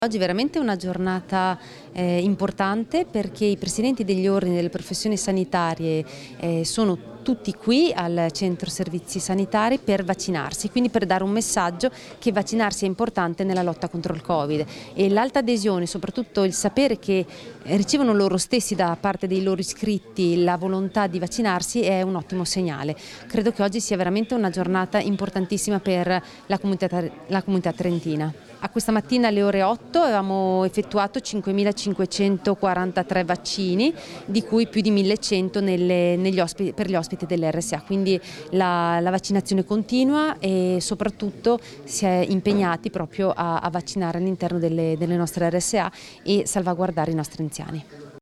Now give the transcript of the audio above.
Oggi è veramente una giornata importante perché i presidenti degli ordini delle professioni sanitarie sono tutti qui al centro servizi sanitari per vaccinarsi, quindi per dare un messaggio che vaccinarsi è importante nella lotta contro il Covid, e l'alta adesione, soprattutto il sapere che ricevono loro stessi da parte dei loro iscritti la volontà di vaccinarsi è un ottimo segnale. Credo che oggi sia veramente una giornata importantissima per la comunità trentina. A questa mattina alle ore 8 avevamo effettuato 5.543 vaccini, di cui più di 1.100 per gli ospiti dell'RSA, quindi la vaccinazione continua e soprattutto si è impegnati proprio a vaccinare all'interno delle nostre RSA e salvaguardare i nostri anziani.